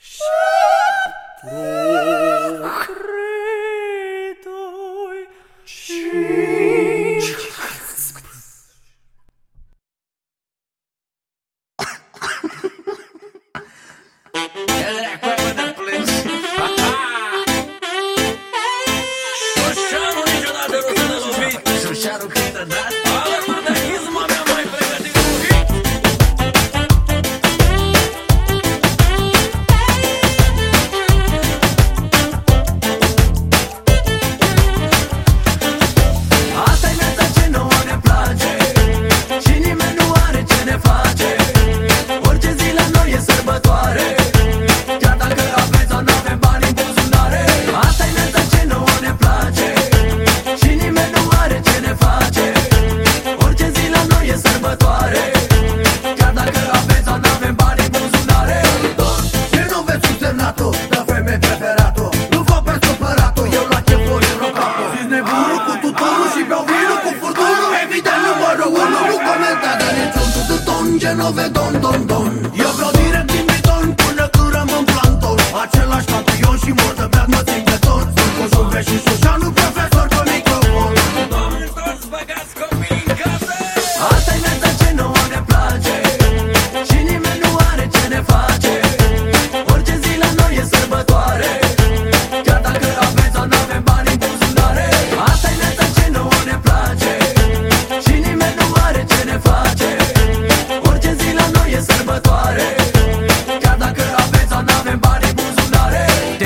Genove, don, don, don. Eu vreau direct din beton până când rămân plancton. Același campion și mor de beat mă țin de tot. Sunt cu Juve și Sușanu, profesor pe microfon. Doamne, toți băgați copii în casă. Asta-i viața ce nouă ne place și nimeni nu are ce ne face. Orice zi la noi e sărbătoare, chiar dacă aveți sau n-avem bani în buzunare. Asta-i viața ce nouă ne place și nimeni nu are ce ne face. Orice zi la noi e sărbătoare, chiar dacă aveți sau n-avem bani în buzunare.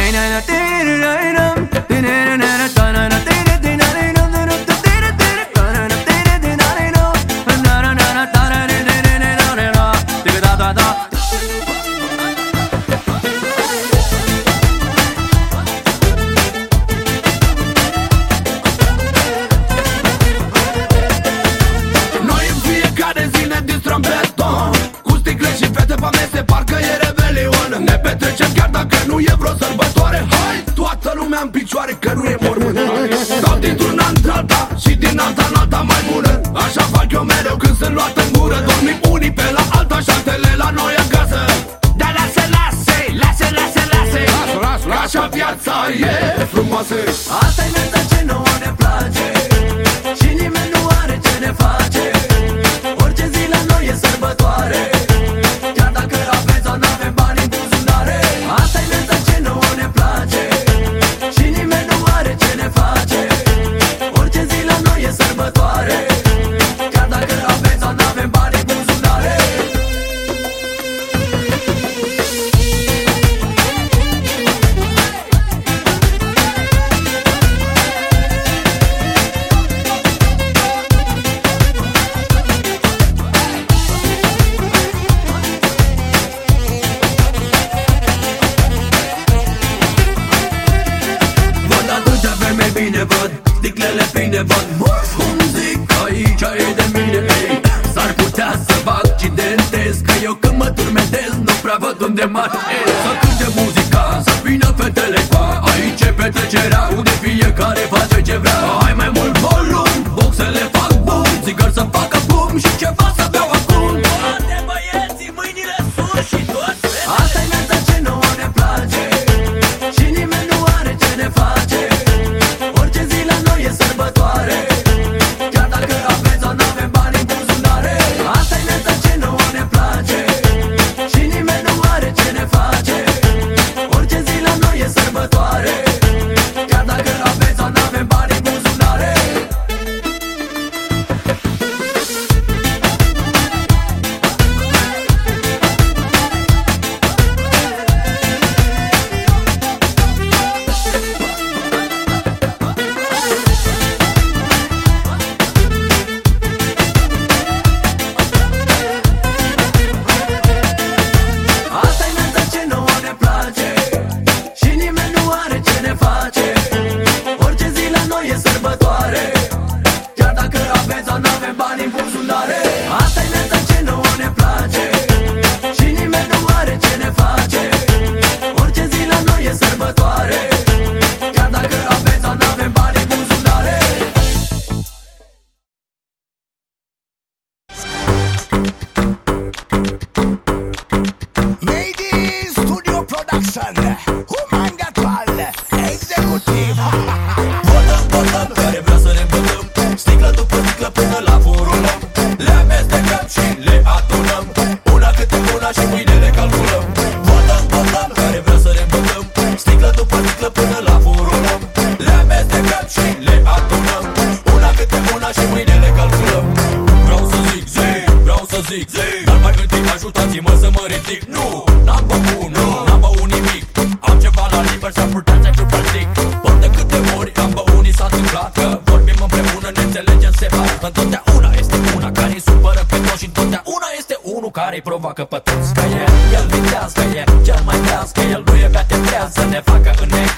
Noi în fiecare zi ne distrăm beton, cu sticle și fete pe mese, parcă e revelion. Ne petrecem chiar dacă nu e vreo sărbătoare. Hai, toată lumea în picioare, că nu e mormântare. Dau dintr-un an într-alta și din alta în alta mai bună. Așa fac eu mereu când sunt luat în gură. Dormim unii pe la alta și altele la noi acasă. Dar lasă, că așa viața e frumoasă. Asta-i viața ce nouă ne place și nimeni nu are ce ne face. Orice zi la noi e sărbătoare, chiar dacă aveți sau n-avem bani în buzunare. Asta-i viața ce nouă ne place și nimeni nu are ce ne face. Orice zi la noi e sărbătoare, chiar dacă aveți sau n-avem bani în buzunare. Văd atâtea femei bine, văd sticlele pline, văd cum zic aici e de mine, ei. S-ar putea să vă accidentez, că eu când mă turmentez nu prea văd unde mă așez. Să cânte muzica, să vină fetele ca aici e petrecerea, unde fiecare face ce vrea. Hai mai mult volum, boxele fac bum, țigări să facă bum și ceva să beau acum. Toate băieții, mâinile sus și toți fete. Asta-i viața ce nouă ne place și nimeni nu are ce ne face. Orice zi la noi e sărbătoare, chiar dacă aveți sau n-avem bani în buzunare. Asta-i viața ce nouă ne place și nimeni nu are ce ne face. Orice zi la noi e sărbătoare, chiar dacă aveți sau n-avem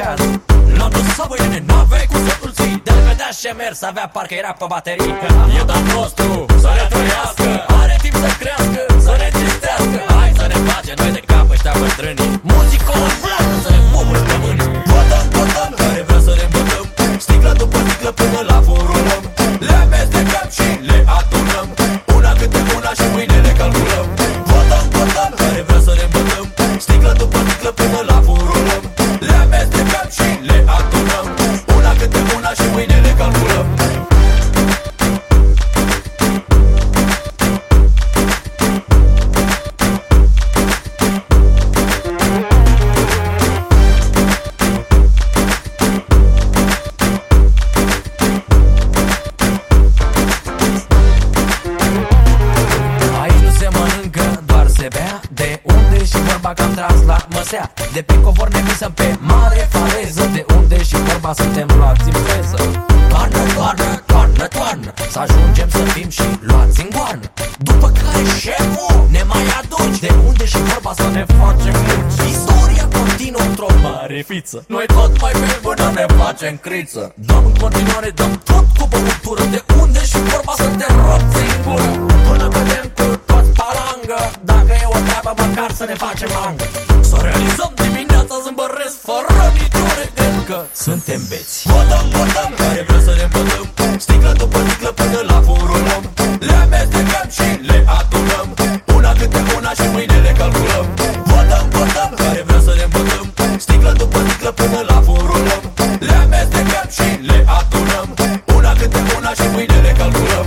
caz. L-am dus să băiene, n-avei cum să-l ții. De-l vedea și mers, avea parcă era pe baterii. E dat nostru, să ne trăiască, are timp să crească, să ne tristească. Hai să ne facem noi de cap ăștia bătrânii. Muzică o placă, să ne pupă în pământ. Votăm, votăm, care vrea să ne îmbătăm. Sticlă după sticlă până la furulăm. Le amestecăm și le adunăm. Una câte una și mâine le calculăm. Votăm, votăm, care vrea să ne îmbătăm. Sticlă după sticlă până la furulăm. Le amestecăm și le adunăm. Una câte una și mâine le calculăm. Că am tras la măsea. De pe covor ne visăm pe mare faleză. De unde și vorba suntem luați în freză. Toarnă, toarnă, toarnă, toarnă, să ajungem să fim și luați în goană. După care șeful ne mai aduci. De unde și vorba să ne facem mulți. Istoria continuă într-o mare fiță. Noi tot mai bem până ne facem criță. Dăm în continuare, dăm tot cu băutură. De unde și vorba să te roți în gură. Până vedem cu toți palangă. Dacă e o treabă măcar să ne facem langă. Să realizăm dimineața zâmbăresc fără nicio regret că suntem beți. Votăm, votăm, care vrea să ne îmbătăm. Sticlă după sticlă până la furulăm. Le amestecăm și le adunăm. Una câte una și mâine le calculăm. Votăm, votăm, care vrea să ne îmbătăm. Sticlă după sticlă până la furulăm. Le amestecăm și le adunăm. Una câte una și mâine le calculăm.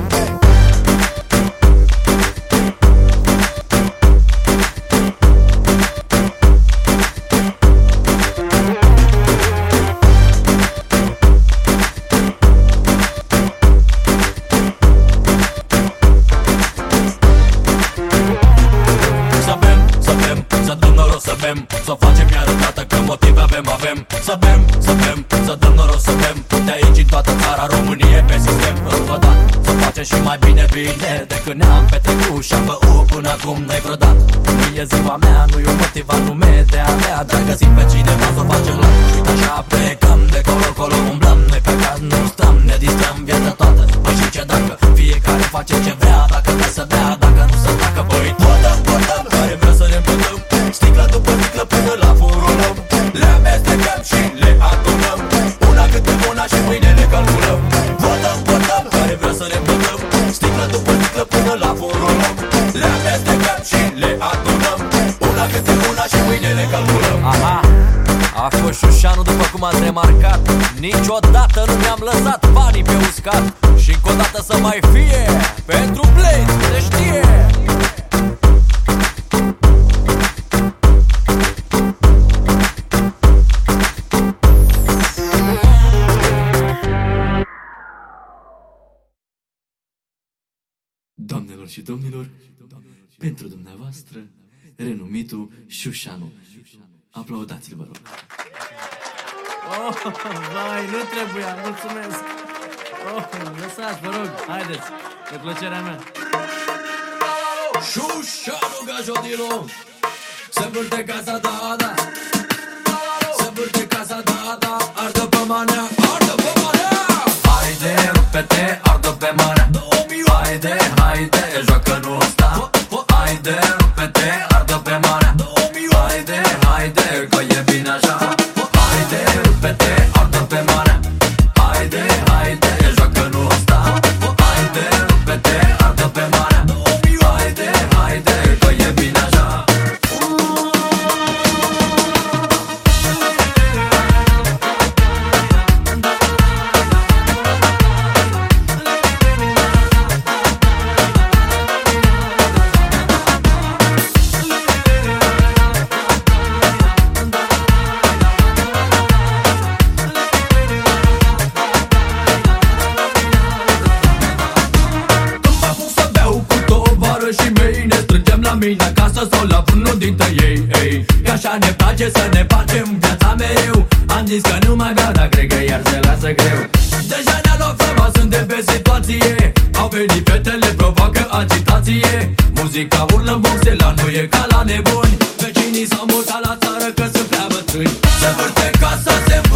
Să facem iar dată că motive avem. Să bem, să bem, să dăm noroc să bem. De aici în toată țara Românie pe sistem. Încă dat, să facem și mai bine de când ne-am petrecut și-am băut până acum n-ai vreodată. Nu e ziua mea, nu e un motiv anume de a mea. Dar găsim pe cineva să facem la. Și uite așa plecăm de colo-colo. Umblăm, noi pe caz nu stăm, ne distrăm viața toată. Păi și ce dacă fiecare face ce vrea. Dacă vrea să bea, dacă nu să tacă. Băi, votăm, votăm, care vrea să ne îmbătăm. Sticlă după sticlă până la furulăm. Le amestecăm și le adunăm. Una câte una și mâine le calculăm. Votăm, votăm, care vrea să ne îmbătăm. Sticlă după sticlă până la furulăm. Le amestecăm și le adunăm. Una câte una și mâine le calculăm. Aha, a fost Șușanu după cum ați remarcat. Niciodată nu mi-am lăsat banii pe uscat. Și încă o dată să mai fie pentru Blaze, se știe. Doamnelor și domnilor, pentru dumneavoastră, renumitul Șușanu. Aplaudați-l, vă rog. Oh, vai, nu trebuia, mulțumesc. Oh, lăsați, vă rog, haideți, de plăcerea mea. Șușanu Gajodilo, se vârte casa, da, da. Se vârte casa, da, da. Ardă pe manea, ardă pe manea. Haide, rupe-te, ardă pe manea. Haide, haide, joacă-nu ăsta. Haide, rupe-te, ardă pe manea. Haide, haide, că e bine așa. Haide, rupe-te, ardă pe manea. Haide, haide, joacă-nu ăsta. Haide, rupe-te, ardă pe manea. Haide, haide, că e bine așa. Acasă sau la vreunul dintre ei, ei. Că așa ne place să ne facem viața mereu. Am zis că nu mai beau, dar cred că iar se lasă greu. Deja ne-a luat fama, suntem pe situație. Au venit fetele, provoacă agitație. Muzica urlă în boxe, la noi e ca la nebuni. Vecinii s-au mutat la țară că sunt prea bătrâni. Se vârte casa, se vârte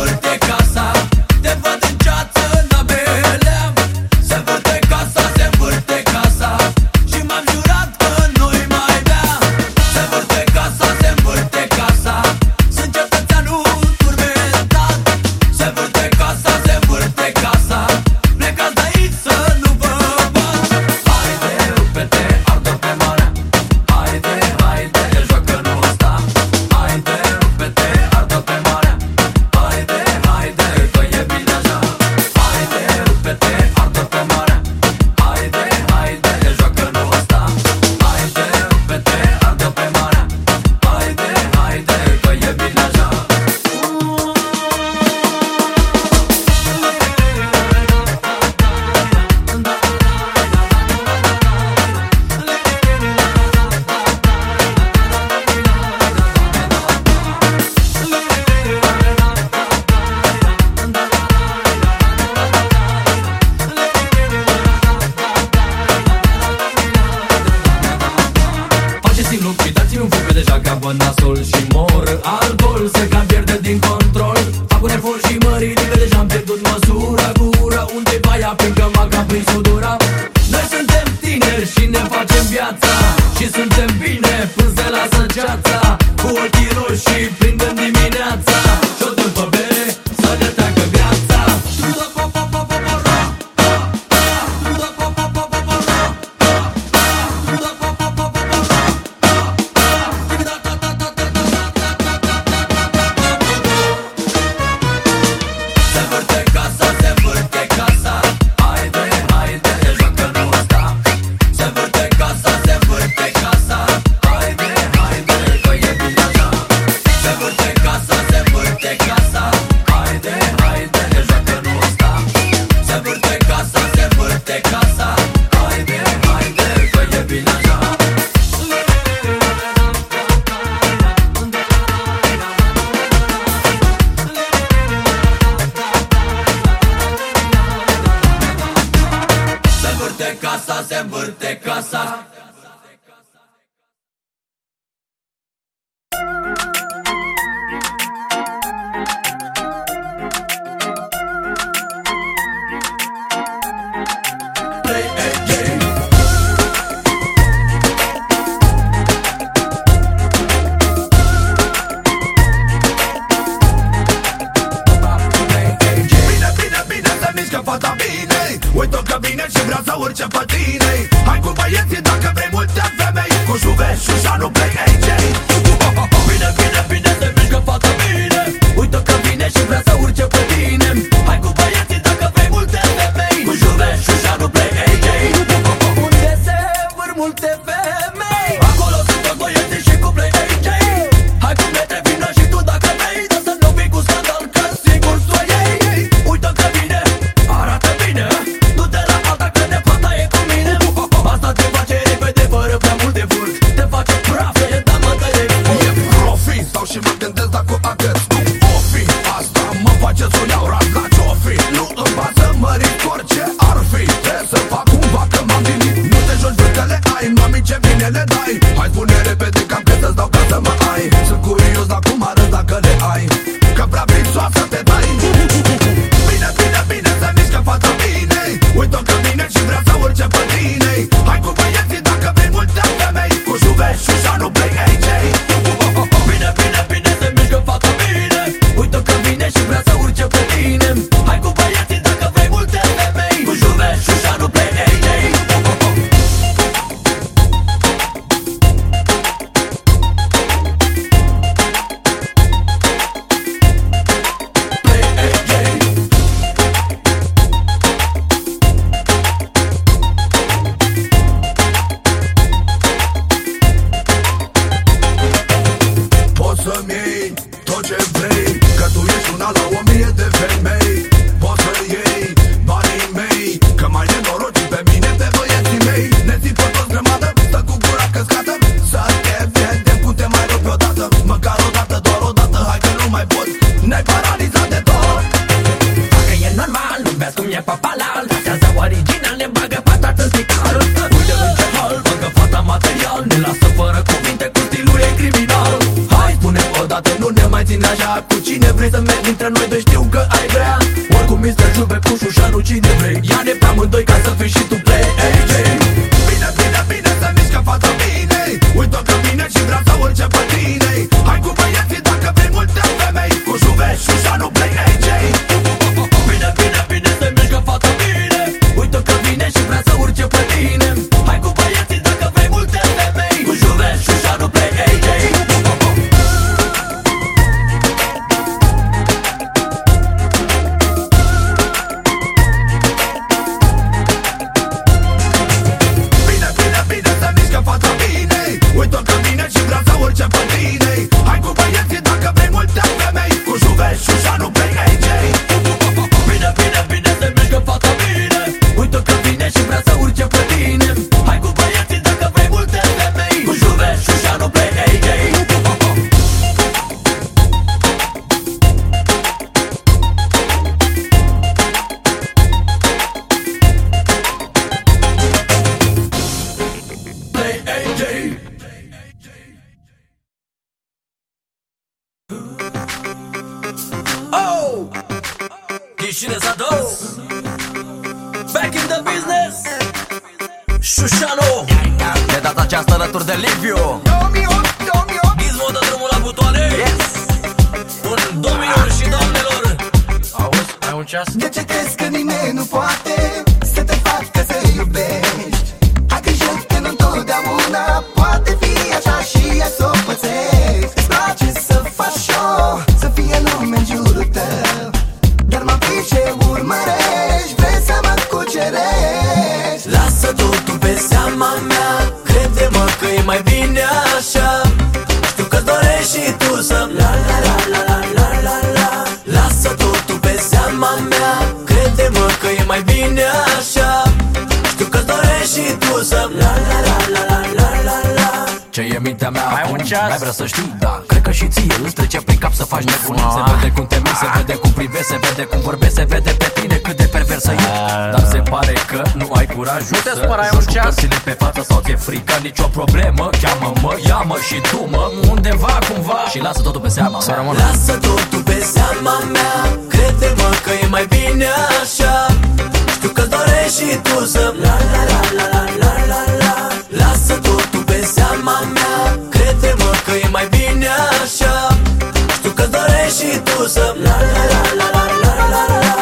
și prindem dimineața și-o dăm pe bere să ne treacă viața. Se vârte casa, se vârte casa, haide, haide, joacă-nu ăsta. Se vârte casa, se vârte casa, haide, haide, că e bine așa. Se vârte casa, se vârte casa, haide, haide, joacă-nu ăsta. Se vârte casa, se vârte casa, haide, haide, că e bine așa. Se vârte casa, se vârte casa. Play AJ. Bine, bine, bine, se mișcă fata bine. Uite-o că vine și vrea să urce pe tine. Hai cu băieții dacă vrei multe femei, cu Juve, Șușanu, Play AJ. Bine, bine, bine, se mișcă fata bine. Uite-o că vine și vrea să urce pe tine. Hai cu băieții dacă vrei multe femei, cu Juve, Șușanu, Play AJ. Unde se vâr multe femei, Acolo sunt toți băieții și cu Play AJ. Hai cu mete, vină și tu dacă vrei, dar să nu vii cu scandal, că sigur s-o iei. Uite-o că vine, arată bine, du-te la alta că de fata e cu mine. Asta te face repede fără prea mult de vârf, te face praf, e da mă tăie. e profi, stau și mă gândesc dacă agăț cum o fi. Asta mă face să iau ras la ce-o fi. Nu îmi pasă mărit orice ar fi. Trebuie să fac cumva că m-am gândit. Nu te joci vârtele ai, mami ce bine le dai. Hai spune repede cam cât să-ți dau ca să mă ai. Sunt curios la cum arăți dacă le ai, că prea vițoasă te dai. Bine, bine, bine, se mișcă fata bine. Uite-o că vine și vrea să urce pe tine. Hai cu băieții dacă vrei multe femei, cu Juve, Șușanu, Play AJ. Bine, bine, bine, se mișcă fata bine. Uite-o că vine și vrea să urce pe tine. Hai cu băieții dacă vrei multe femei, cu Juve, Șușanu, Play AJ. Play AJ. Poți să-mi iei tot ce vrei, că tu ești una la 1000 de femei. Poți să iei banii mei, că mai nenorocit pe mine pe băieții mei. Ne țipă toți grămadă, stă cu gura căscată. Să te vedem cum te mai rupi odată. Măcar odată, doar odată, hai că nu mai pot. Ne-ai paralizat de tot. Dacă e normal, nu vezi cum e papalal. Datează original, ne bagă fata în spital. Uite în ce hal, bagă fata material. Ne lasă fără cuvinte, cu stilul e criminal. Hai spune odată, nu ne mai țin așa. Cu cine vrei să mergi dintre noi, doi știu că ai vrea. Oricum Mr. Juve cu Șușanu, cine vrei. Ia-ne pe amândoi ca să fii și tu Play AJ. Bine, bine, bine, se mișcă fata bine. Uite-o că vine și vrea să urce pe tine. Hai cu băieții dacă vrei multe femei, cu Juve, Șușanu, Play AJ. Bine, bine, bine, se mișcă fata bine. Uite-o că vine și vrea să urce pe tine. Hai cu băieții dacă vrei multe femei, cu Juve, Șușanu, Play AJ. Bine, bine, bine, se mișcă fata bine. Uite-o că vine și vrea să urce pe tine. Hai cu băieții dacă vrei multe femei, cu Juve, Șușanu, Play AJ. Bine, bine, bine, se mișcă fata bine. Uite-o că vine și vrea să urce pe tine. Hai cu băieții dacă vrei multe femei, cu Juve, Șușanu, Play AJ. Play AJ. Oh! Ieșine s-a dus. Back in the business. Șușanu. De data aceasta alături de Liviu. Gizmo dă drumul la butoane. Yes! Bun, domnilor și doamnelor, auzi, ai un ceas? De ce crezi că nimeni nu poate să te facă să iubești? Ai grijă că nu întotdeauna poate fi așa și ai să o pățești. Îți place să faci show, să fie lume în jurul tău, dar mă pici ce urmărești, vrei să mă cucerești. Lasă totul pe seama mea, crede-mă că e mai bine așa. Știu că-ți dorești și tu să la la la la la la la la. Lasă totul pe seama mea, crede-mă că e mai bine așa. Știu că-ți dorești și tu să la la la la la la la la. Ce e mintea mea acum? Mai vrea să știi, da. Cred că și ție îți trece prin cap să faci nebunii. Se vede cum te miri, se vede cum privești, se vede cum vorbești, se vede pe tine cât de perversă ești. Dar se pare că nu ai curajul să joci cu cărțile pe față sau ți-e frică. Nicio problemă, cheamă-mă, ia-mă și du-mă undeva, cumva. Și lasă totul pe seama mea. Lasă totul pe seama mea, crede-mă că e mai bine așa. Știu că-ți dorești și tu să la la la la la la la la. Lasă totul pe seama mea, crede-mă că e mai bine așa. Știu că-ți dorești și tu să la la la la la la la la.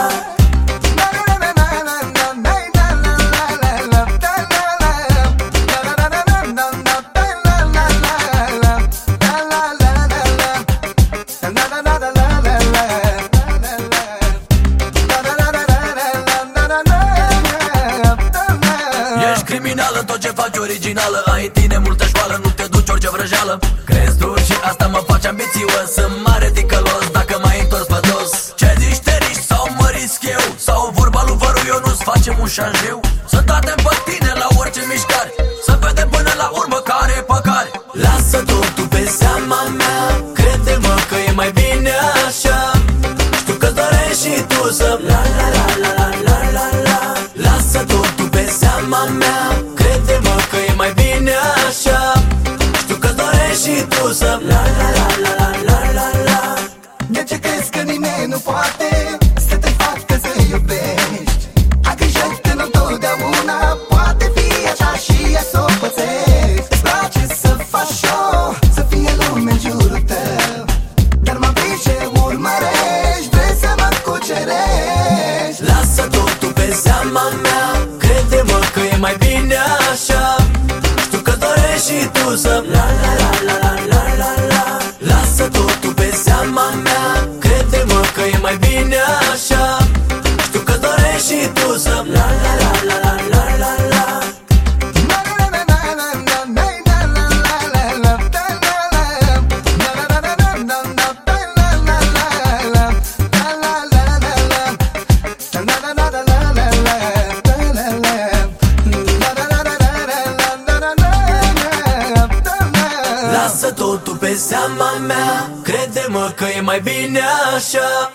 Ești criminală în tot ce faci originală. Ai în tine multă școală, nu te duci orice vrăjeală. Crezi tu și asta mă face ambițios. Sunt mare ticălos dacă m-ai întors pe dos. Ce zici, te riști sau mă risc eu? Sau vorba lui Văru Ionuț, facem un șanjeu? Sunt atent pe tine la orice mișcare, să vedem până la urmă care e pe care. Lasă totul pe seama mea, crede-mă că e mai bine așa. Știu că-ți dorești și tu să la la la la la la la la. Lasă totul pe seama mea, crede-mă că e mai bine așa. Știu că-ți dorești și tu să la la la la la la la la. De ce crezi că nimeni nu poate să te facă să iubești? Ai grijă că nu întotdeauna poate fi așa și ai să o pățești. Îți place să faci show, să fie lume în jurul tău, dar mă pici ce urmărești, vrei să mă cucerești. Lasă totul pe seama mea, crede-mă că e mai bine așa. Știu că-ți dorești și tu să la la la la la la la la. Lasă totul pe seama mea, crede-mă că e mai bine așa. Știu că-ți dorești și tu să la la la la la la la la. Lasă totul pe seama mea, crede-mă că e mai bine așa.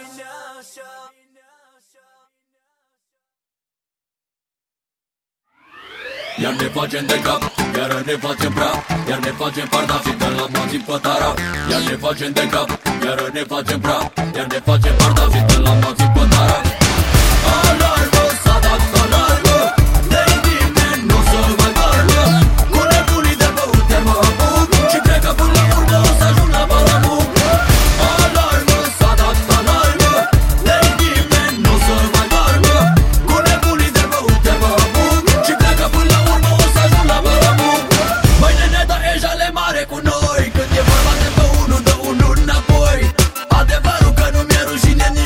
Iar ne facem de cap, iar ne facem praf, iar ne facem pardafi de la moții pe taraf. Iar ne facem de cap, iar ne facem praf, iar ne facem pardafi de la moții pe taraf. Alarmă, s-a dat alarmă, de-i nimeni nu se mai doarmă. Cu nebunii de băute mă apuc și cred că până la urmă o să ajung la Balamuc. Alarmă, s-a dat alarmă, de-i nimeni nu se mai doarmă. Cu nebunii de băute mă apuc și cred că până la urmă o să ajung la Balamuc. Băi nene, da e jale mare cu noi, când e vorba de pe unul, dă unul înapoi. Adevărul că nu mi-e rușine nici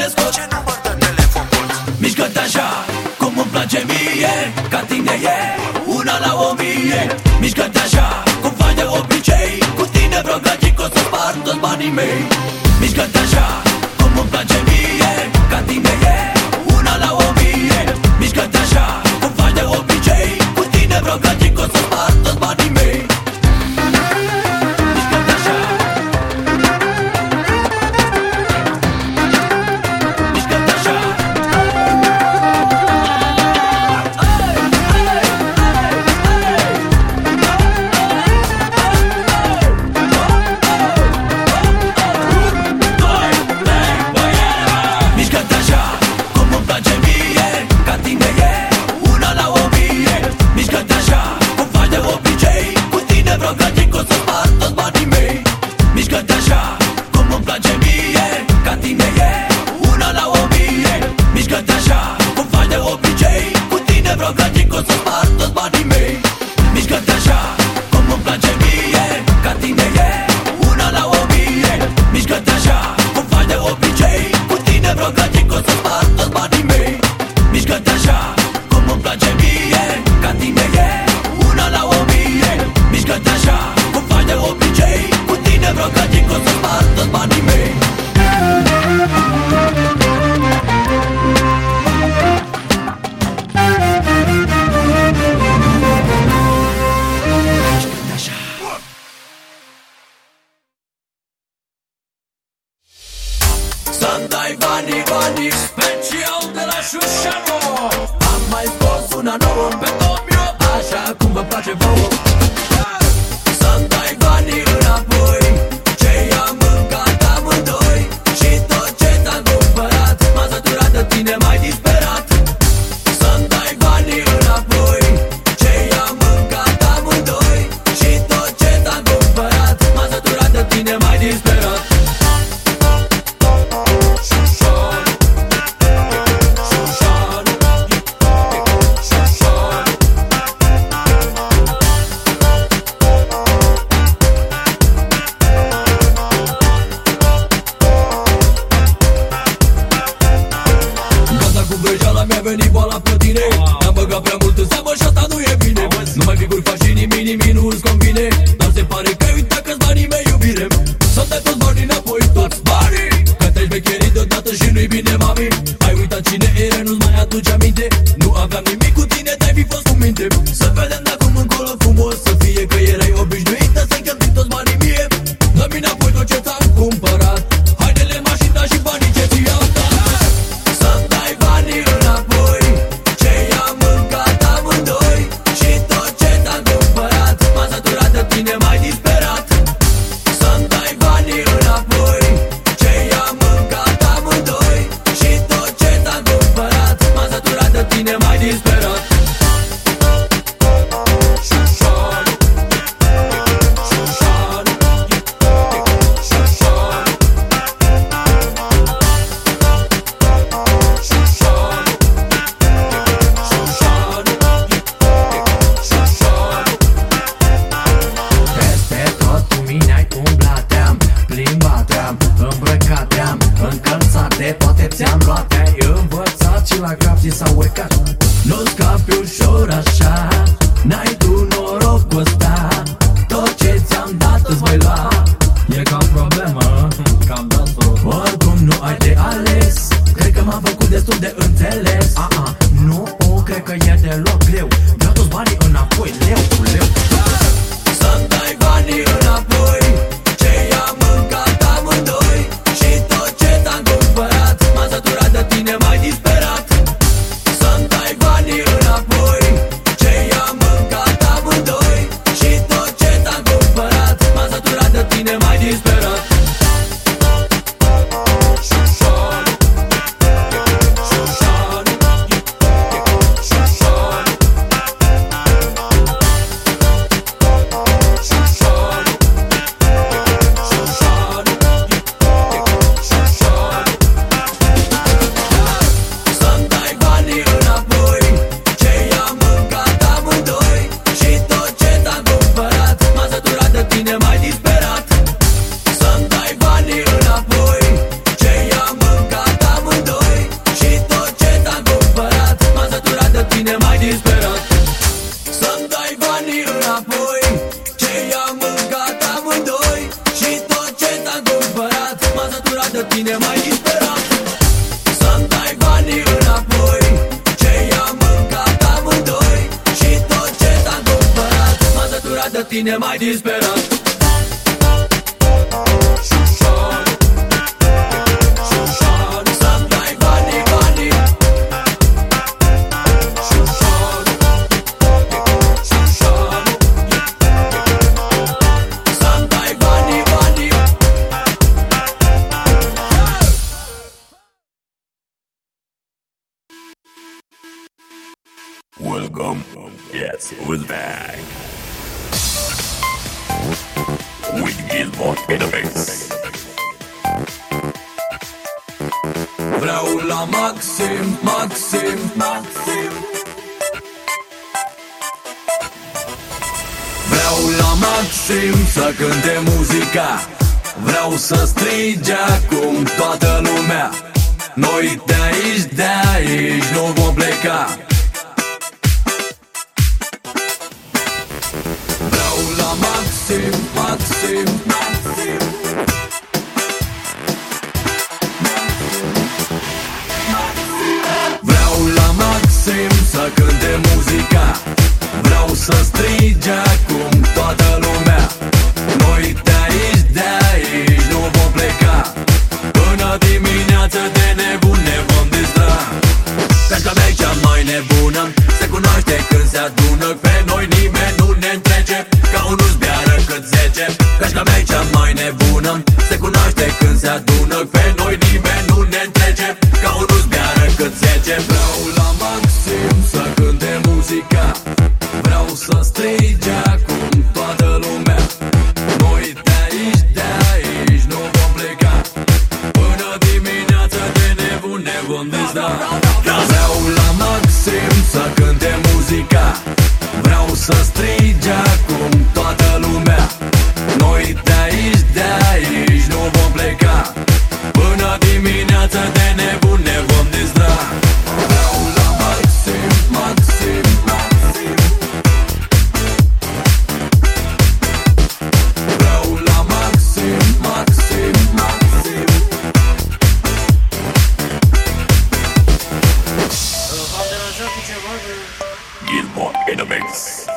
scot. Ce număr de telefon poți? Mișcă-te așa, cum îmi place mie, ca tine e una la 1000. Mișcă-te așa, cum faci de obicei, cu tine vreau gagic, o să spar toți banii mei. Mișcă-te așa, cum îmi place mie, ca tine e una la 1000. Mișcă-te așa, cum faci de obicei, cu tine vreau gagic, o să spar toți banii mei. Mișcă-te așa. Mișcă-te așa. Mișcă-te așa, cum îmi place mie, ca tine e una la 1000. Mișcă-te așa, cum faci de obicei, cu tine vreau gagic, o să spar toți banii mei. Mișcă-te așa, cum îmi place mie, ca tine e una la 1000. Mișcă-te așa, cum faci de obicei, cu tine vreau gagic, o să spar toți banii mei. Mișcă-te așa, cum îmi place mie, ca tine e una la 1000. Mișcă-te așa, cum faci de obicei, cu tine vreau gagic, o să spar toți banii mei. Mișcă-te așa, cum îmi place mie, ca tine e una la 1000. Mișcă-te așa, cum faci de obicei, cu tine vreau gagic, o să spar toți banii mei. Mișcă-te așa. Să-mi dai banii, banii special de la Șușanu. Am mai scos una nouă pe 2008, așa cum vă place vouă. Să-mi dai banii înapoi, ce i-am mâncat amândoi, și tot ce ți-am cumpărat, m-a săturat de tine, mai disperat. Să-mi dai banii înapoi, ce i-am mâncat amândoi, și tot ce ți-am cumpărat, m-a săturat de tine, mai disperat. Gata cu vrăjeala, mi-a venit boala pe tine. Am băgat prea mult în seamă și asta nu e bine. Nu mai figuri faci și nimic nu îți convine. Dar se pare că ai uitat că-s banii mei, iubire. Să-mi dai toți banii înapoi, toți banii, că te-ai becherit deodată și nu-i bine, mami. Ai uitat cine era, nu-ți mai aduci aminte. Nu aveam nimic cu tine, te-ai fi fost cu minte. Să vedem de acum încolo frumos să fie, că erai obișnuită să-i cheltui toți banii mie. Dă-mi înapoi tot ce ți-am cumpărat, hainele, mașina și banii ce ți-am dat. Să-mi dai banii înapoi, ce i-am mâncat amândoi, și tot ce ți-am cumpărat, m-a săturat de tine, mai disperat. Să-mi dai banii înapoi, ce i-am mâncat amândoi, și tot ce ți-am cumpărat, m-a săturat de tine, mai disperat. Șușan, Șușan, Șușan, Șușan, Șușan, Șușan. Peste tot cu mine ai umblat, te-am plimbat, te-am îmbrăcat, te-am încălțat, de toate ți-am luat, te-ai învățat și la cap ți s-a urcat. Nu scapi ușor așa, n-ai tu noroc cu ăsta, tot ce ți-am dat îți voi lua. E cam problemă, cam dat-o. Oricum nu ai de ales, cred că m-am făcut destul de înțeles. Nu, cred că e deloc greu. Dă toți banii înapoi, leu cu leu. Să-mi dai banii înapoi, ce i-am mâncat amândoi, și tot ce ți-am cumpărat, m-a săturat de tine, mai disperat. Să-mi dai banii înapoi, ce i-am mâncat amândoi, și tot tine mai disperat. Welcome, yes, who's back? With Gilmore in the mix. Vreau la maxim, maxim, maxim. Vreau la maxim să cânte muzica. Vreau să strige acum toată lumea. Noi de aici nu vom pleca. Vreau la maxim, maxim, maxim. Vreau la maxim să cânte muzica. Vreau să strige acum toată lumea. Noi de aici nu vom pleca. Până dimineață de nebun ne vom distra. Gașca mea cea mai nebună se cunoaște când se adună. Pe noi nimeni nu ne întrece, ca unul zbeară cât 10. Gașca mea cea mai nebună se cunoaște când se adună. Pe noi nimeni nu ne întrece, ca unul zbeară cât 10. Vreau la maxim să cânte muzica. Vreau să strige acum toată lumea. Noi de aici nu vom pleca. Până dimineața de nebun ne vom distra. Vreau la maxim să cânte muzica. Vreau să strige acum toată lumea. Noi de aici nu vom pleca. Până dimineața de nebun ne vom distra. Vreau la maxim, maxim, maxim. Vreau la maxim, maxim, maxim. Gilmore in the mix.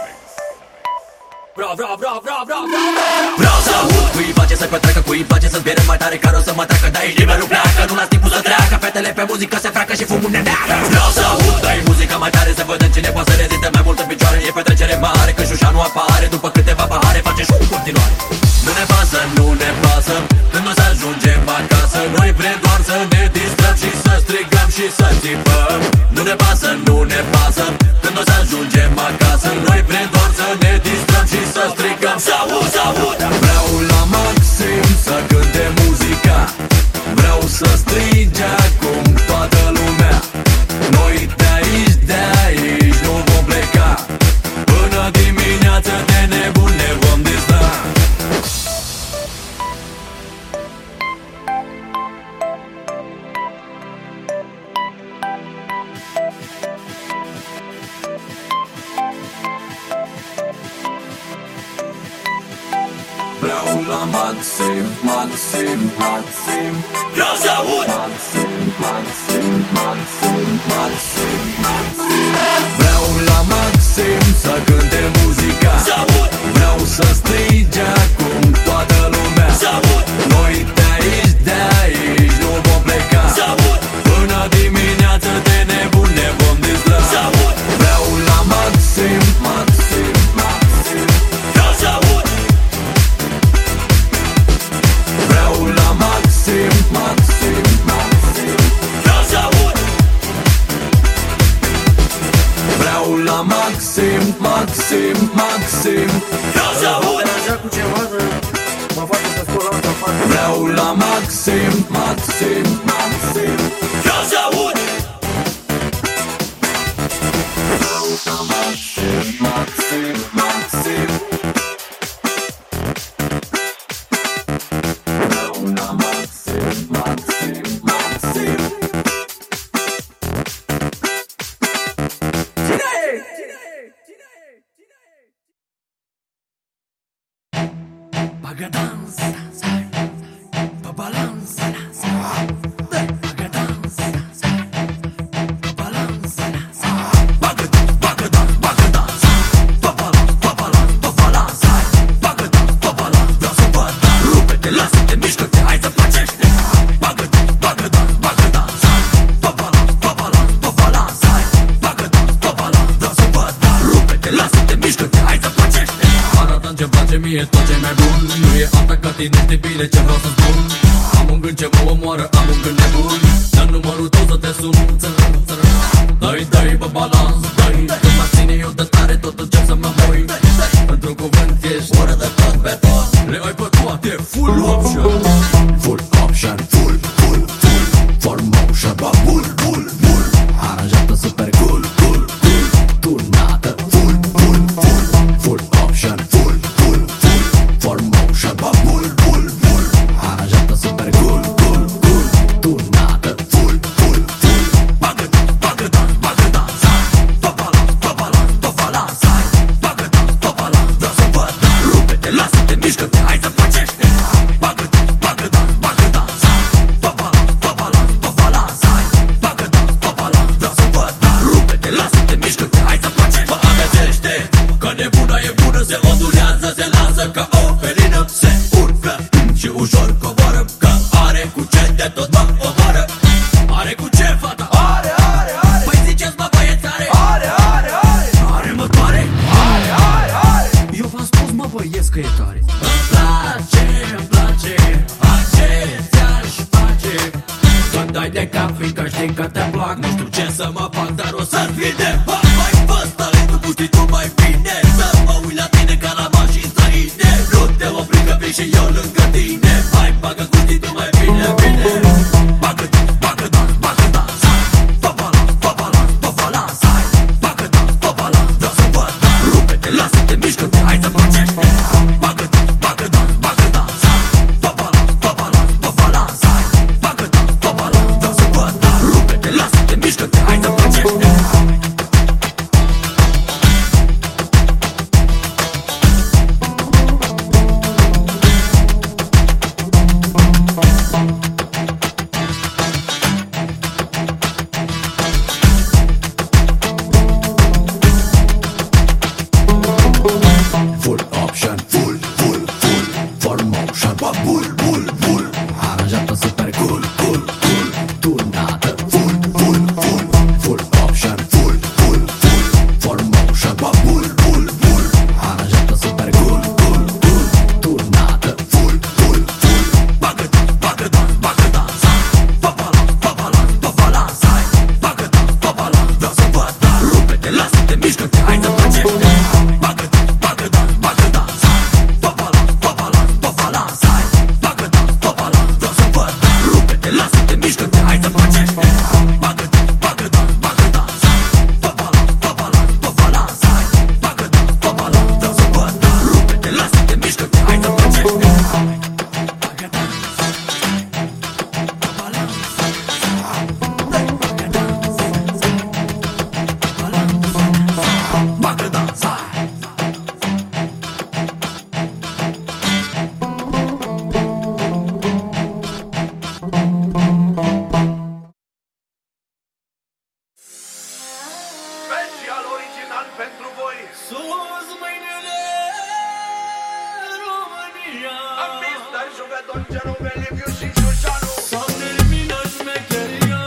Vreau să aud cui place să petreacă, cui place să zbiere mai tare, care o să mă treacă. De aici nimeni nu pleacă, nu las timpul să treacă. Fetele pe muzică se freacă și fumul ne neacă. Vreau să aud, dai muzica mai tare, să vedem cine poate să reziste mai mult în picioare. E petrecere mare, că Șușa nu apare. După câteva pahare face și în continuare. Nu ne pasă, nu ne pasă, când o să ajungem acasă. Noi vrem doar să ne distrăm și să strigăm și să țipăm. Nu ne pasă, nu ne pasă, când o să ajungem acasă. Noi vrem doar să ne distrăm și să strigăm. Să aud, să aud. Vreau la maxim să cânte muzica. Vreau să strige acum toată lumea. Noi de aici nu vom pleca. Până dimineața de nebun ne vom distra. Vreau la maxim, maxim, maxim. Vreau să aud maxim, maxim, maxim, maxim, maxim. Vreau la maxim să cânte muzica. Să aud. Vreau să strige acum toată lumea. Să aud. Noi de aici nu vom pleca. Să aud. Până dimineața de nebun ne vom distra. Să aud. Vreau la maxim, maxim, maxim. Vreau să aud. Vreau la maxim, maxim, maxim. Vreau să aud. Vreau la maxim, maxim, maxim. Vreau să aud. Vreau la maxim, maxim, maxim. Vreau să aud. Vreau la maxim, maxim, maxim. Vreau la maxim, maxim, maxim. Bagă dans, pe balans, bagă dans, pe balans, bagă dans, bagă dans, bagă dans, pe balans, pe balans, pe balans. mie tot ce mai bun. Nu e alta ca tine, știi bine ce vreau să spun. Am un gând ce mă omoară, am un gând nebun. Dă numărul tău să te sun. Dă-i pe balans, dă-i. Când mă ține eu de tare, tot încep să mă voi. Într-un cuvânt ești fără de tot pe tot. Le ai pe toate, full option. Full option, full for motion, bull, aranjată super cool, turnată, full option, full for motion, bull, aranjată super cool, turnată, full Bagă dans, pe balans, bagă dans, pe balans, vreau să văd. Rupe-te, lasă-te, mișcă-te, hai să facește. Bagă dans, pe balans, bagă dans, pe balans, vreau să văd. Rupe-te, lasă-te, mișcă-te, hai să facește. Mă amețește, că nebuna e bună, se modulează, se lasă ca o felină. Se urcă și ușor coboară, că are cu ce de tot mă omoară. Are cu ce, fata? Are. Păi ziceți, mă, băieți, are. Are, mă, toare? Are. Eu v-am spus, mă, băieți, că e tare. Îmi place, așa ți-aș face. Să-mi dai de cap, fiindcă știi că te plac. Nu știu ce să mă fac, dar o să-ți vine. Mai fă talentul, nu știi tu mai bine. Să mă uit la tine ca la mașini străine. Nu te opri că vin și eu lângă tine. Hai, bagă cu știi tu mai bine. Bagă dans, pe balans, bagă dans, pe balans, vreau să văd. Rupe-te, lasă-te, mișcă-te, hai să facește. Bagă dans, pe balans, bagă dans, pe balans, bagă dans, pe balans, vreau să văd. Rupe-te, lasă-te, mișcă-te, hai să facește. full option, full for motion, bull, aranjată super cool, turnată, full option, full for motion, bull, aranjată super cool, turnată, full Bagă dans, pe balans, bagă dans, pe balans, vreau să văd. Rupe-te, lasă-te, mișcă-te, hai să facește. Bagă dans, pe balans, bagă dans, pe balans, vreau să văd. Rupe-te, lasă-te, mișcă-te, hai să facește. Bagă dans, pe balans, bagă dans, pe balans, bagă dans, pe balans, vreau să văd. Rupe-te, lasă-te, mișcă-te, hai să facește. Bagă dans, pe balans, bagă dans, Special original pentru voi. sus mâinile, România. Am Mr. Jucător, Genu, Beliviu și Șușanu. S-a terminat șmecheria,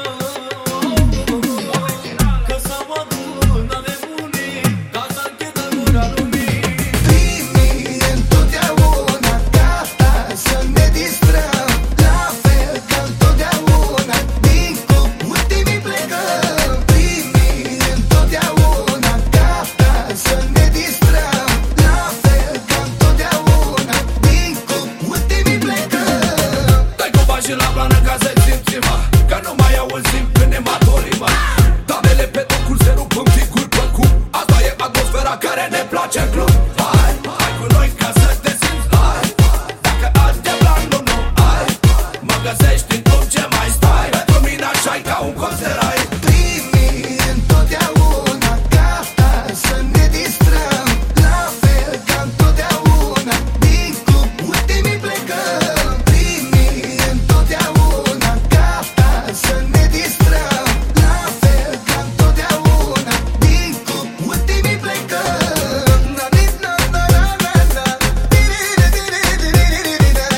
că s-a adunat nebunii, ca să închidă gura lumii. Primii întotdeauna gata să ne distrăm, la fel ca întotdeauna, din club ultimii plecăm. Primii întotdeauna gata să ne distrăm, la fel ca întotdeauna, din club ultimii plecăm. Dai cu bani și la plană ca să-i simți ceva, că nu mai auzim când ne matorim, mă. Damele pe tocuri se rup în chicuri plăcut. Asta e atmosfera care ne place în club. Hai cu noi ca să te simți, hai. Dacă altceva nu, hai. Mă găsești în club ce mai stai. Pentru mine așa-i ca un concert, ai. Primii întotdeauna gata să ne distrăm, la fel ca întotdeauna, din club ultimii plecăm. Primii întotdeauna gata să ne distrăm, la fel ca întotdeauna, din club ultimii plecăm.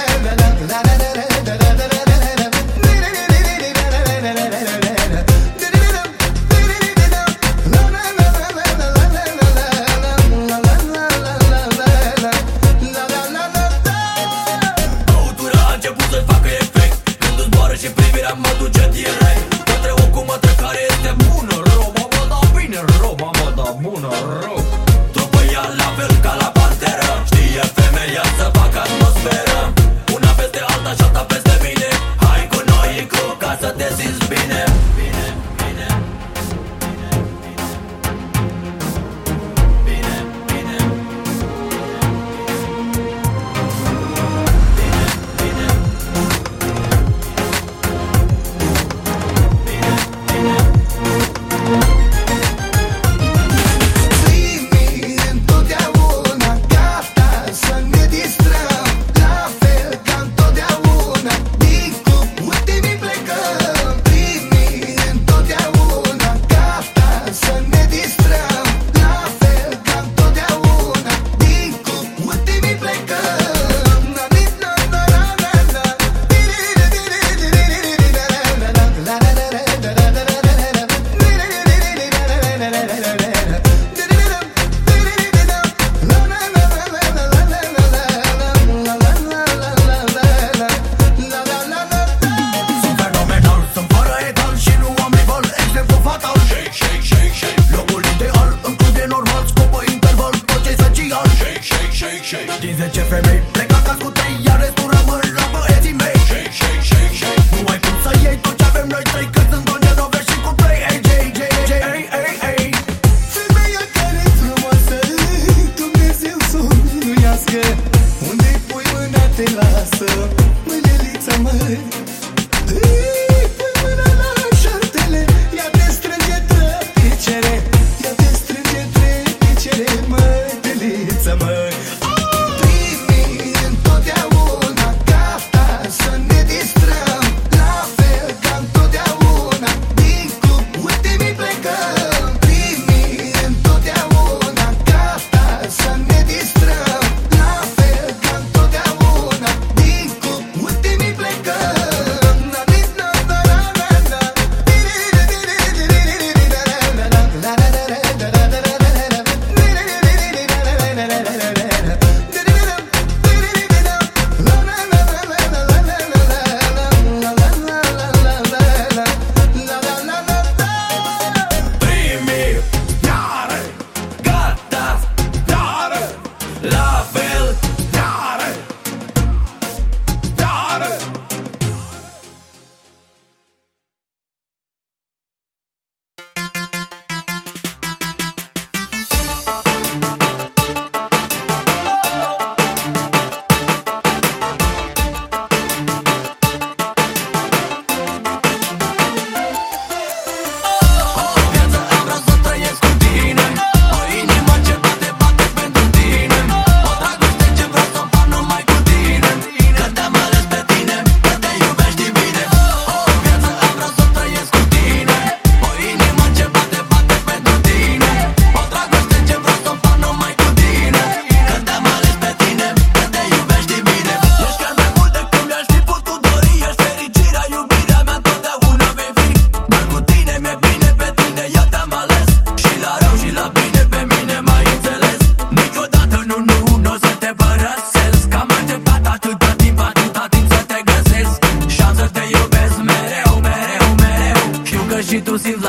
Na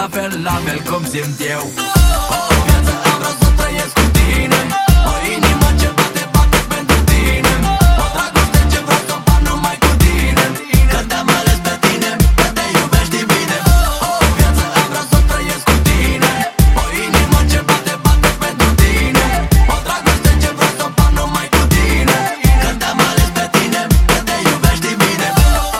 la fel cum simt eu. O viață am vrut să trăiesc cu tine, o inimă ce bate, bate pentru tine, o dragoste ce vreau să fac numai cu tine, că te-am ales pe tine, că te iubești bine. O viață am vrut să trăiesc cu tine, o inimă ce bate, bate pentru tine, o dragoste ce vreau să fac numai cu tine, că te-am ales pe tine, că te iubești bine.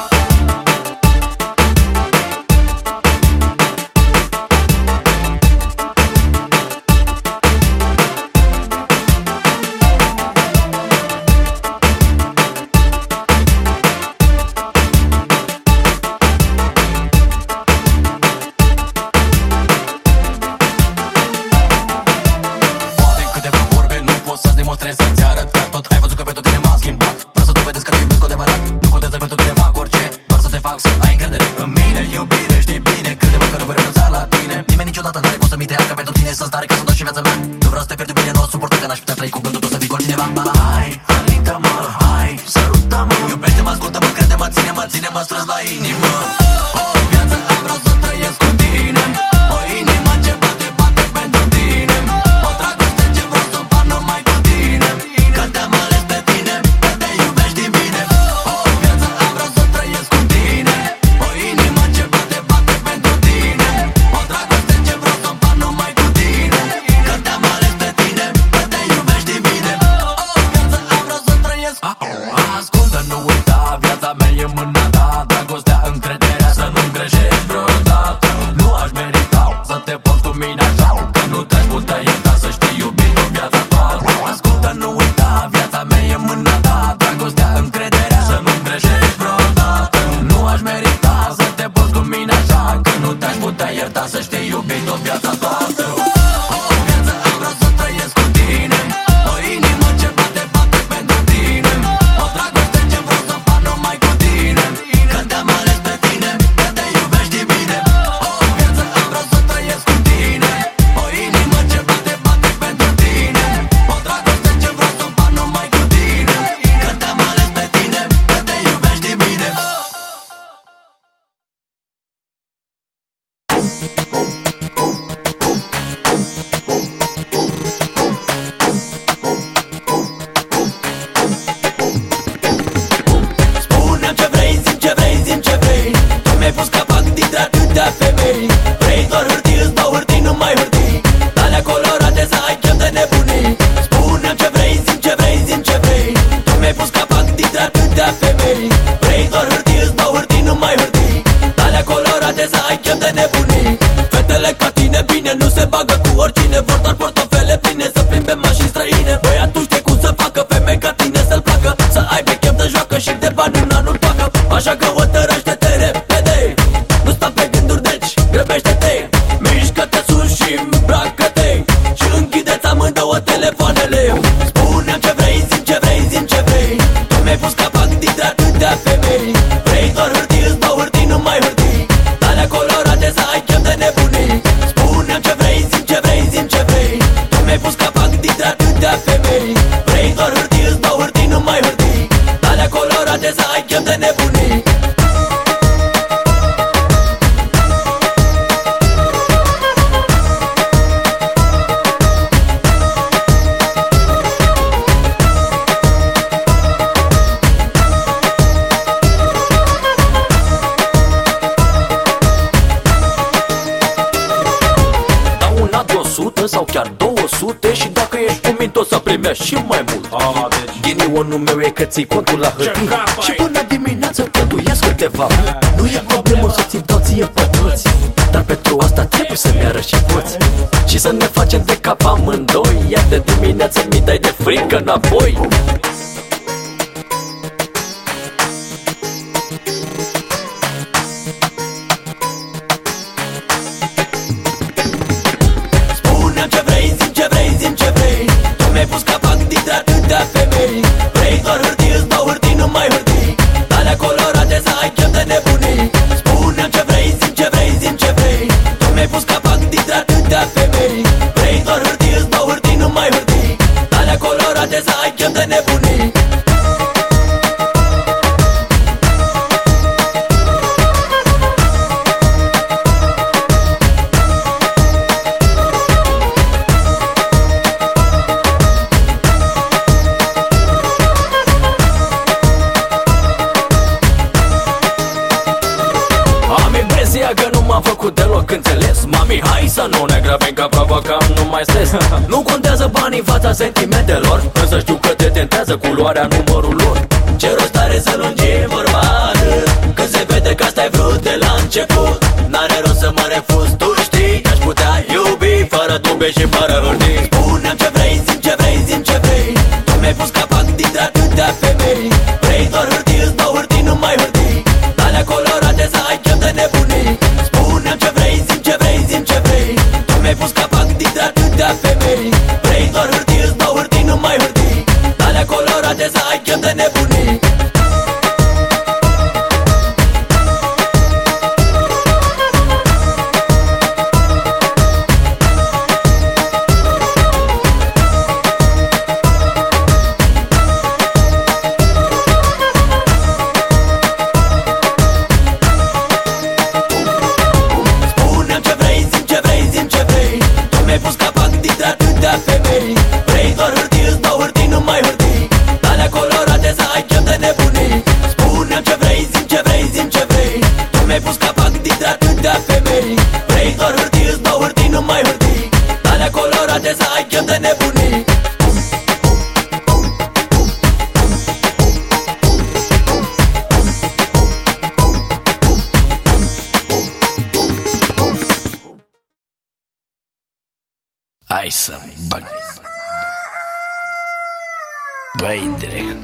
Să-ți arăt că tot ai văzut că pentru tine m-am schimbat. Vreau să dovedesc că te iubesc cu adevărat. Nu contează pentru tine fac orice, doar să te fac să ai încredere în mine. Iubire, știi bine, crede-mă că nu voi renunța la tine. Nimeni niciodată n-are cum să-mi te ia, că pentru tine sunt stare ca să dau și viața mea. Nu vreau să te pierd bine, nu o suport că n-aș putea trăi cu gândul tău să fii cu altcineva. Hai, alintă-mă, hai, sărută-mă, iubește-mă, ascultă-mă, crede-mă, ține-mă strâns la inimă. O viață am vrut să trăiesc cu tine, o inimă ce bate, bate pentru tine, o dragoste ce vreau să fac numai cu tine, că te-am ales pe tine, că te iubești bine. O viață am vrut să trăiesc cu tine, o inimă ce bate, bate pentru tine, o dragoste ce vreau să fac numai cu tine, că te-am ales pe tine, că te iubești bine. O viață am vrut să trăiesc. Ascultă, nu uita, viața mea e mâna ta, dragostea, încrederea, să nu-mi greșești vreodată. Nu aș merita să te porți cu mine așa, că nu te-aș putea ierta, să știi iubit-o viața toată. Ascultă, nu uita, viața mea e mâna ta, dragostea, încrederea, să nu-mi greșești vreodată. Nu aș merita să te porți cu mine așa, că nu te-aș putea ierta, să știi iubit-o viața toată. O viață am vrut să trăiesc cu tine, o inimă ce bate, bate pentru tine, o dragoste ce vreau să fac numai cu tine, că te-am ales pe tine, că te iubești bine. O viață am vrut să trăiesc cu tine, o inimă ce bate, bate pentru tine, o dragoste ce vreau să fac numai cu tine, că te-am ales pe tine, că te iubești bine. Spune-mi ce vrei, zi-mi ce vrei, zi-mi ce vrei. Tu mi-ai pus capac dintre atâtea femei. Vrei doar hârtii, îți dau hârtii, nu mai hârtii, alea colorate să ai chef de nebunii. Spune-mi ce vrei, zi-mi ce vrei, zi-mi ce vrei. Tu mi-ai pus capac dintre atâtea femei. Vrei doar hârtii, îți dau hârtii, nu mai hârtii, alea colorate să ai chef de nebunii. Fetele ca tine bine nu se bagă cu oricine, vor doar portofele pline să plimbe mașini străine. Băiatul știe cum să facă femei ca tine să-l placă, să aibă chef de joacă și de bani în anul toacă. Așa că hotărăște-te repede, nu sta pe gânduri, deci grăbește-te. Mișcă-te sus și îmbracă-te și închideți amândouă telefoanele. Spune-mi ce vrei, zi-mi ce vrei, zi-mi ce vrei. Tu mi-ai pus capac dintre atâtea femei. Vrei doar hârtii, îți dau hârtii, nu mai hârtii, alea colorate să ai chef de nebunii. Spune-mi ce vrei, zi-mi ce vrei, zi-mi ce vrei. Tu mi-ai pus capac dintre atâtea femei. Vrei doar hârtii, îți dau hârtii, nu mai hârtii, alea colorate să ai chef de nebunii. Dau una de 100 sau chiar 200 și dacă ești cumintos să primești și mai mult. Ghinionul meu e că ții contul la hârtii și până dimineață cătuiesc câteva. Nu e problemă să ți dau ție păduți, dar pentru asta trebuie să ne arăți și poți și să ne facem de cap amândoi. Iar de dimineață mi dai de frică înapoi. Spune-mi ce vrei, zi-mi ce vrei, zi-mi ce vrei. Tu mi-ai pus capac dintre atâtea femei. Vrei doar hârtii, îți dau hârtii, nu mai hârtii, alea colorate să ai chef de nebunii. Spune-mi ce vrei, zi-mi ce vrei, zi-mi ce vrei. Tu mi-ai pus capac dintre atâtea femei. Vrei doar hârtii, îți dau hârtii, nu mai hârtii, alea colorate. 'Alea colorate să ai chef de nebunii. Spune-mi ce vrei, zi-mi ce vrei, zi-mi ce vrei. Tu mi-ai pus capac dintre atâtea femei. Vrei doar hârtii, îți dau hârtii, nu mai hârtii, alea colorate să ai chef de nebunii. Spune-mi ce vrei, zi-mi ce vrei, zi-mi ce vrei. Tu mi-ai pus capac dintre atâtea femei. Vrei doar hârtii, îți dau hârtii, nu mai hârtii, alea colorate să ai chef de nebunii. fac înțeles. Mami, hai să nu ne grăbim că provocăm numai stres. Nu contează banii în fața sentimentelor, însă știu că te tentează culoarea numărul lor. Ce rost are să lungim vorba atât, când se vede că asta ai vrut de la început. N-are rost să mă refuz, tu știi că aș putea iubi fără dube și fără hârtii. Spune-mi ce vrei, zi-mi ce vrei, zi-mi ce vrei. Tu mi-ai pus capac dintre atâtea femei. Vrei doar hârtii, îți dau hârtii, nu mai hârtii. Alea colorate să ai chef de nebunii. Spune-mi ce vrei, zi-mi ce vrei, zi-mi ce vrei. Tu mi-ai pus capac dintre atâtea femei. Vrei doar hârtii, îți dau hârtii, nu mai hârtii. Alea colorate să ai chef de nebunii. Hai să-mi bag băi direct.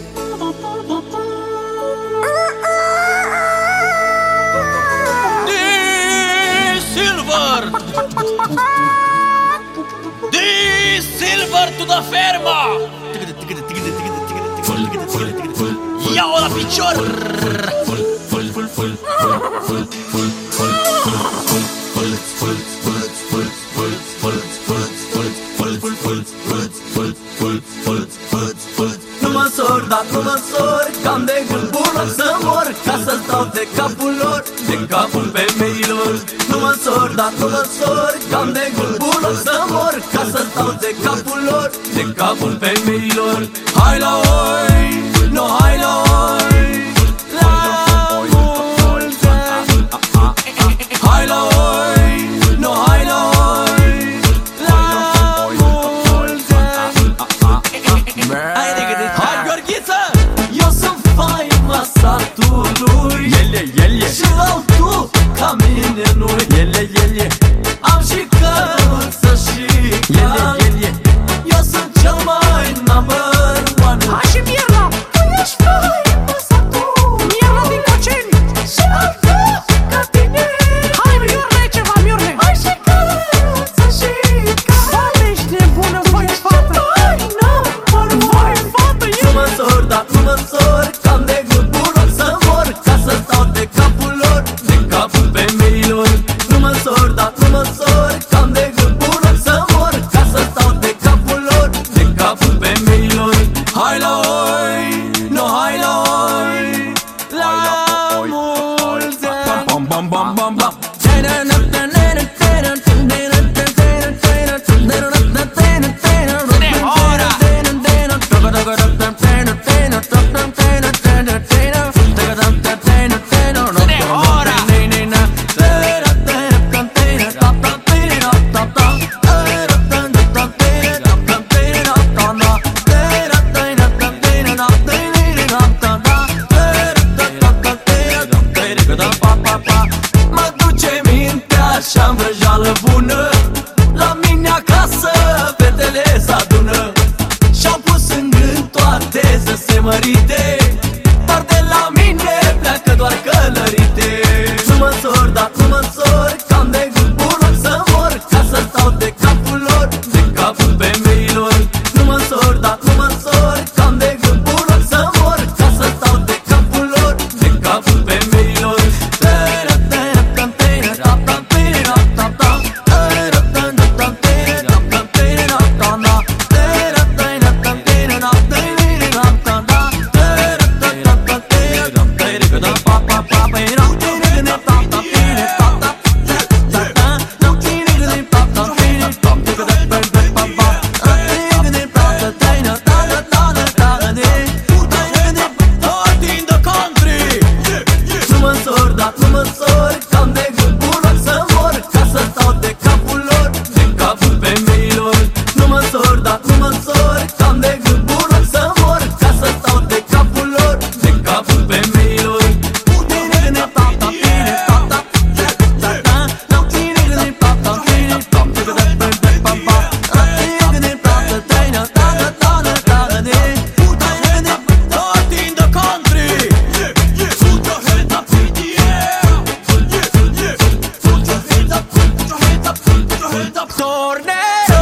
Silver to the ferma! Ia-o la picior! Nu mă sor, dar nu mă sor, cam de gând bun să mor, ca să stau de capul lor, de capul femeilor. Nu mă sor, dar nu mă sor, cam de gând bun să mor, ca să stau de capul lor, de capul femeilor. Hai la oi, no hai la oi, la mulți ani. Hai la oi, no hai la oi, la mulți ani. Hai Gheorghiță! Eu sunt faima satului, și altul ca mine nu-i. Am și căruță și cal. Eu sunt cel mai number one. Hai și Mirla, tu ești faima satul. Mirla din Coceni și altul ca tine. Hai Miorle, ceva Miorle. Hai și căruță și cal. Doamne, ești nebună, vai fată. Vai fată, eu. Nu mă sor, dar nu mă sor, cam de gând bun să mor, ca să stau de capul lor, de capul femeilor. Nu mă sor, dar nu mă sor, cam de gând bun să mor, ca să stau de capul lor, de capul femeilor. Hai la oi, no hai la oi, la mulți ani. Bam bam bam bam bam. Mă duce mintea și-am vrăjeală bună, la mine acasă fetele s-adună, și-au pus în gând toate să se mărite, dar de la mine pleacă doar călărite. Nu mă sor, dar nu mă sor, cam de gând bun să mor, ca să stau de capul lor, de capul femeilor. Nu mă sor, dar nu mă sor, cam de gând bun să mor, ca să stau de capul lor, de capul femeilor. giorni.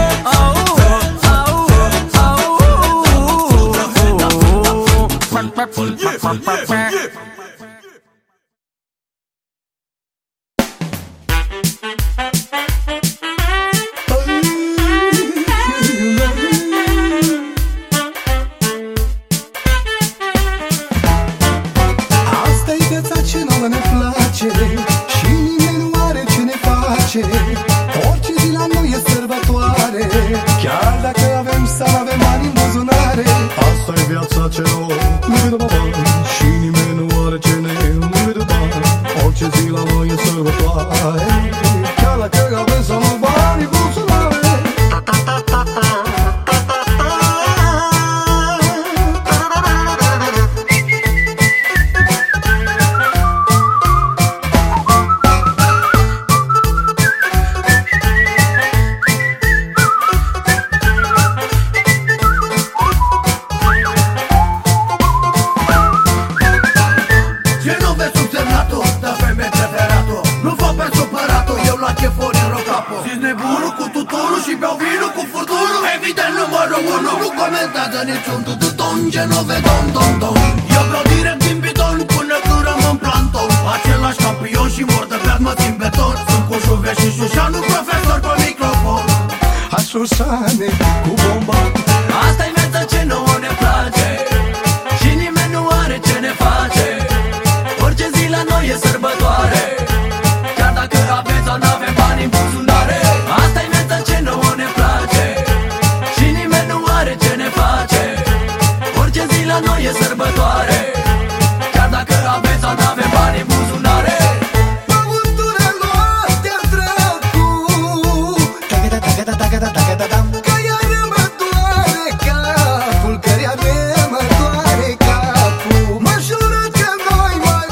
Asta-i viața ce nouă ne place și nimeni nu are ce ne face. Orice zi la noi e sărbătoare, chiar dacă avem sau avem bani în buzunare. Asta-i viața ce nouă ne dă bani și nimeni nu are ce ne dă bani. Orice zi la noi e sărbătoare, chiar dacă avem sau avem bani în buzunare. Niciun tututon ce nu vedon, ton. Eu vreau direct din bidon până când rămân planton. Același campion și mor de beat mă țin beton. Sunt cu Șuvia și Șușanu, profesor pe microfon. Așușane cu bomba. Asta-i viața ce nouă ne place și nimeni nu are ce ne face. Orice zi la noi e sărbătoare, chiar dacă avem sau n-avem bani în buzunare. Asta-i viața ce nouă ne place și nimeni nu are ce ne face. Orice zi la noi e sărbătoare, chiar dacă avem sau n-avem bani în buzunare. Băutură noaptea dracu, că iar mă doare capul, că iar mă doare capul. Mă jură că noi mai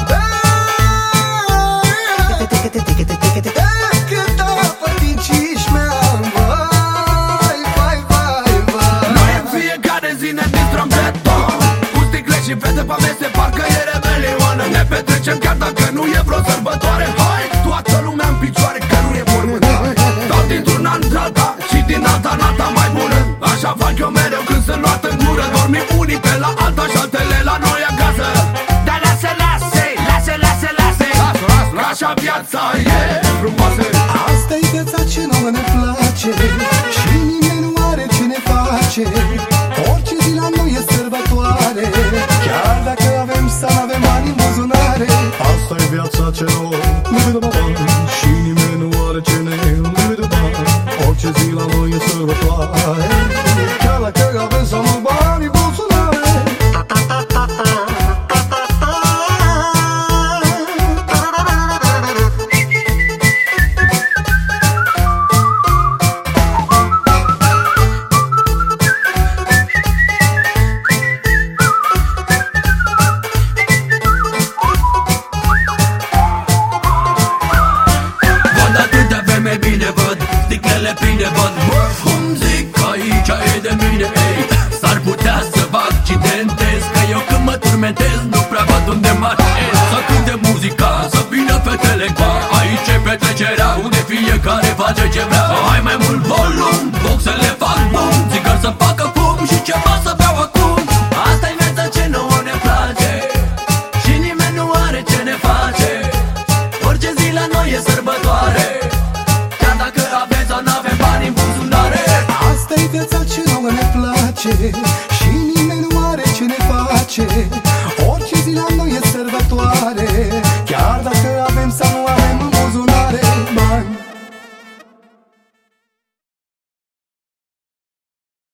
bem, decât apă din cișmea. Vai. Noi în fiecare zi ne distrăm beton, cu sticle și fete pe mese, parcă e rebelion. Ne petrecem chiar dacă nu e vreo sărbătoare. Hai, toată lumea în picioare, că nu e mormântare. Tot dintr-un an într-alta și din alta în alta mai bună. Așa fac eu mereu când sunt luat în gură. Dormim unii pe la alta și altele la noi acasă. Dar lasă, că așa viața e frumoasă. Asta-i viața ce nouă ne place și nimeni nu are ce ne face. Orice zi la noi e sărbătoare, chiar dacă avem sau avem bani în buzunare. Asta-i viața ce nouă ne dă bani și nimeni nu are ce ne dă bani. Orice zi la noi e sărbătoare, chiar dacă avem sau avem bani în buzunare. Văd atâtea vreme bine văd, sticlele pline văd. Cum zic că aici e de mine, ei. S-ar putea să vă accidentez, că eu când mă turmentez nu prea văd unde mă așez. Să cânte muzica, să vină fetele în bar. Aici e petrecerea, unde fiecare face ce vrea. Hai mai mult volum, boxele fac bum, țigări să facă fum și ceva să beau acum. Asta-i viața ce nouă ne place și nimeni nu are ce ne face. Orice zi la noi e sărbătoare, chiar dacă avem sau n-avem bani în buzunare. Asta-i viața ce nouă ne place